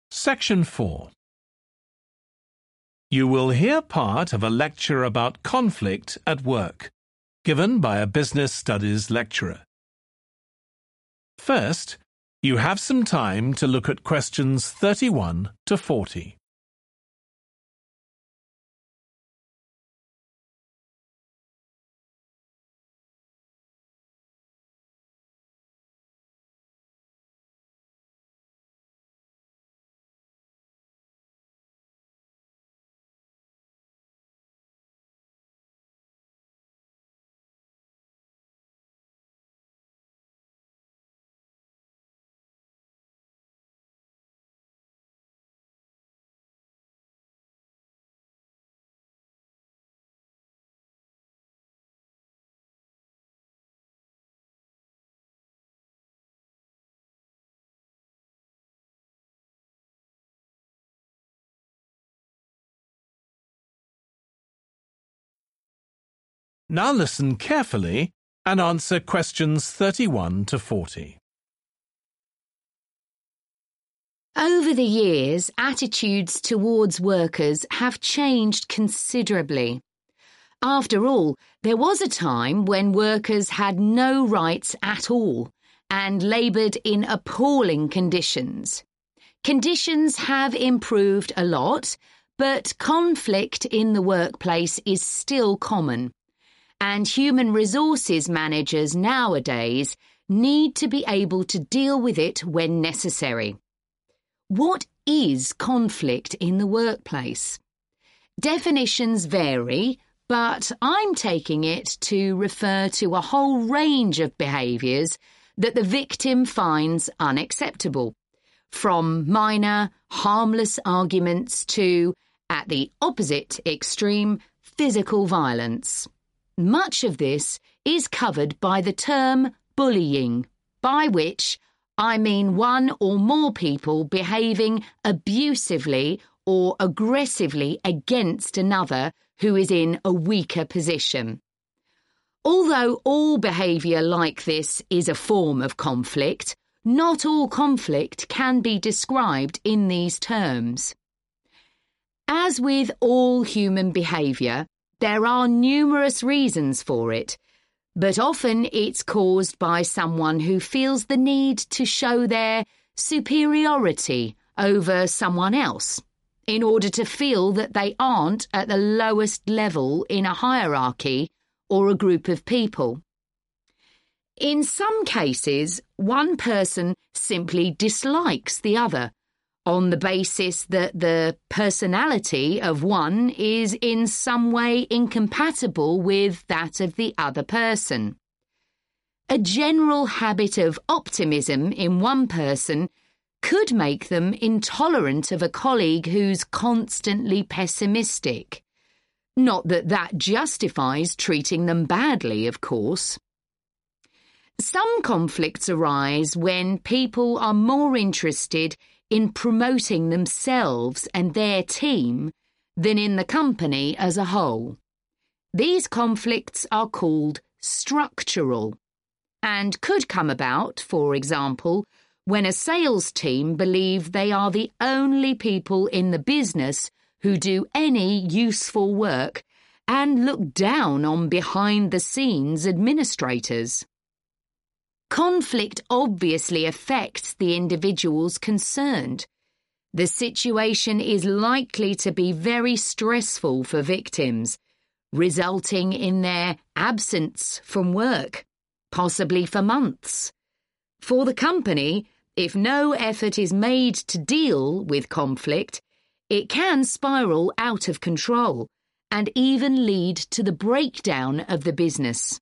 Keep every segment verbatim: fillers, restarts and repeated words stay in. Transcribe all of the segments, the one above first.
Section four. You will hear part of a lecture about conflict at work, given by a business studies lecturer. First, you have some time to look at questions thirty-one to forty. Now listen carefully and answer questions thirty-one to forty. Over the years, attitudes towards workers have changed considerably. After all, there was a time when workers had no rights at all and laboured in appalling conditions. Conditions have improved a lot, but conflict in the workplace is still common. And human resources managers nowadays need to be able to deal with it when necessary. What is conflict in the workplace? Definitions vary, but I'm taking it to refer to a whole range of behaviours that the victim finds unacceptable, from minor, harmless arguments to, at the opposite extreme, physical violence. Much of this is covered by the term bullying, by which I mean one or more people behaving abusively or aggressively against another who is in a weaker position. Although all behaviour like this is a form of conflict, not all conflict can be described in these terms. As with all human behaviour, there are numerous reasons for it, but often it's caused by someone who feels the need to show their superiority over someone else in order to feel that they aren't at the lowest level in a hierarchy or a group of people. In some cases, one person simply dislikes the other, on the basis that the personality of one is in some way incompatible with that of the other person. A general habit of optimism in one person could make them intolerant of a colleague who's constantly pessimistic. Not that that justifies treating them badly, of course. Some conflicts arise when people are more interested in promoting themselves and their team than in the company as a whole. These conflicts are called structural and could come about, for example, when a sales team believe they are the only people in the business who do any useful work and look down on behind-the-scenes administrators. Conflict obviously affects the individuals concerned. The situation is likely to be very stressful for victims, resulting in their absence from work, possibly for months. For the company, if no effort is made to deal with conflict, it can spiral out of control and even lead to the breakdown of the business.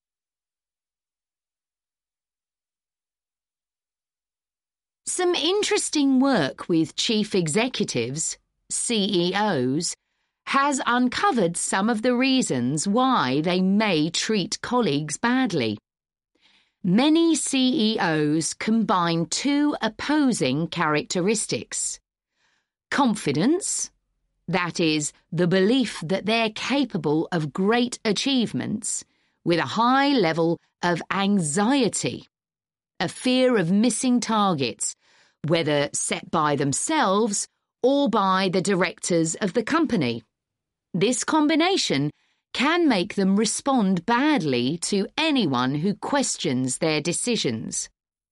Some interesting work with chief executives, C E Os, has uncovered some of the reasons why they may treat colleagues badly. Many C E Os combine two opposing characteristics. Confidence, that is, the belief that they're capable of great achievements, with a high level of anxiety, a fear of missing targets, whether set by themselves or by the directors of the company. This combination can make them respond badly to anyone who questions their decisions.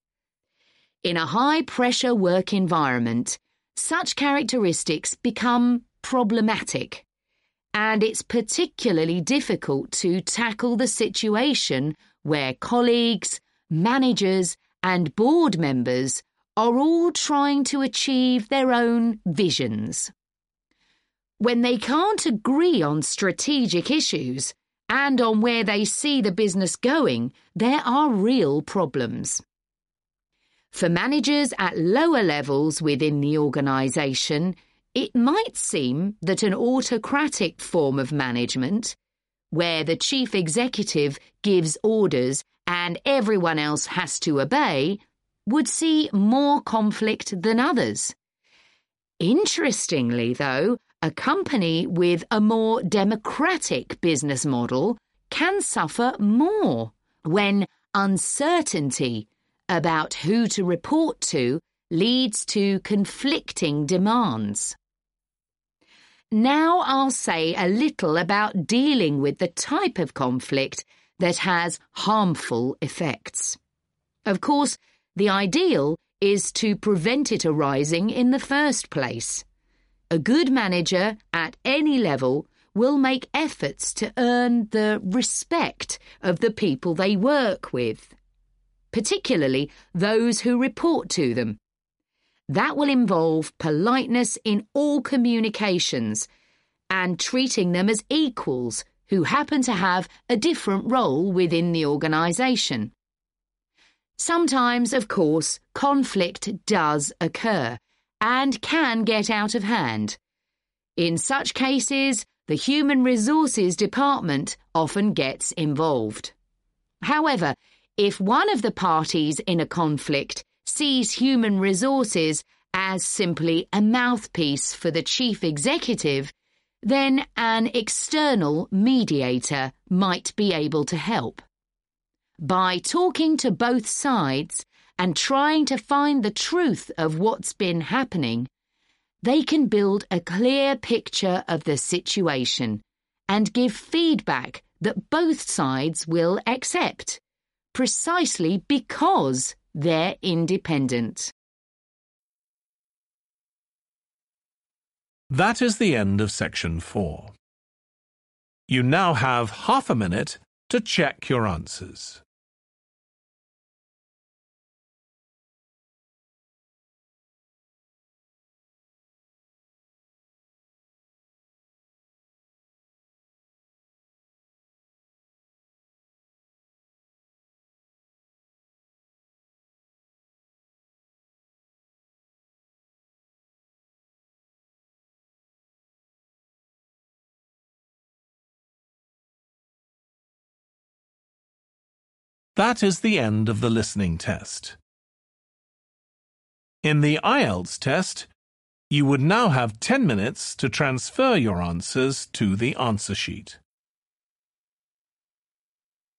In a high-pressure work environment, such characteristics become problematic, and it's particularly difficult to tackle the situation where colleagues, managers, and board members are all trying to achieve their own visions. When they can't agree on strategic issues and on where they see the business going, there are real problems. For managers at lower levels within the organisation, it might seem that an autocratic form of management, where the chief executive gives orders and everyone else has to obey, would see more conflict than others. Interestingly, though, a company with a more democratic business model can suffer more when uncertainty about who to report to leads to conflicting demands. Now I'll say a little about dealing with the type of conflict that has harmful effects. Of course, the ideal is to prevent it arising in the first place. A good manager at any level will make efforts to earn the respect of the people they work with, particularly those who report to them. That will involve politeness in all communications and treating them as equals who happen to have a different role within the organisation. Sometimes, of course, conflict does occur and can get out of hand. In such cases, the Human Resources Department often gets involved. However, if one of the parties in a conflict sees human resources as simply a mouthpiece for the chief executive, then an external mediator might be able to help. By talking to both sides and trying to find the truth of what's been happening, they can build a clear picture of the situation and give feedback that both sides will accept, precisely because they're independent. That is the end of section four. You now have half a minute to check your answers. That is the end of the listening test. In the I E L T S test, you would now have ten minutes to transfer your answers to the answer sheet.